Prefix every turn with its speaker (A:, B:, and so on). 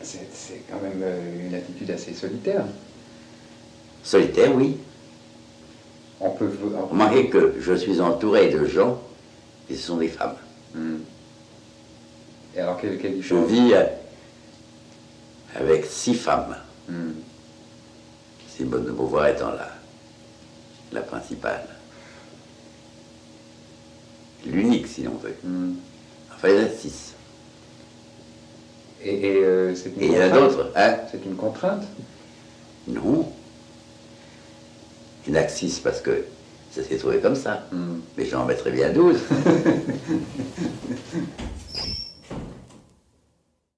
A: c'est quand même une attitude assez solitaire.
B: Solitaire, oui.
A: On peut...
B: Remarquez que je suis entouré de gens qui sont des femmes.
A: Et alors, quelle
B: Je
A: différence?
B: vis avec 6 femmes. Simone de Beauvoir étant la principale. L'unique, si l'on veut. Enfin, il y en a 6.
A: Et c'est une
B: Et il y en a
A: contrainte?
B: d'autres, hein?
A: C'est une contrainte?
B: Non. Il n'y en a que 6 parce que ça s'est trouvé comme ça. Mais j'en mettrais bien 12.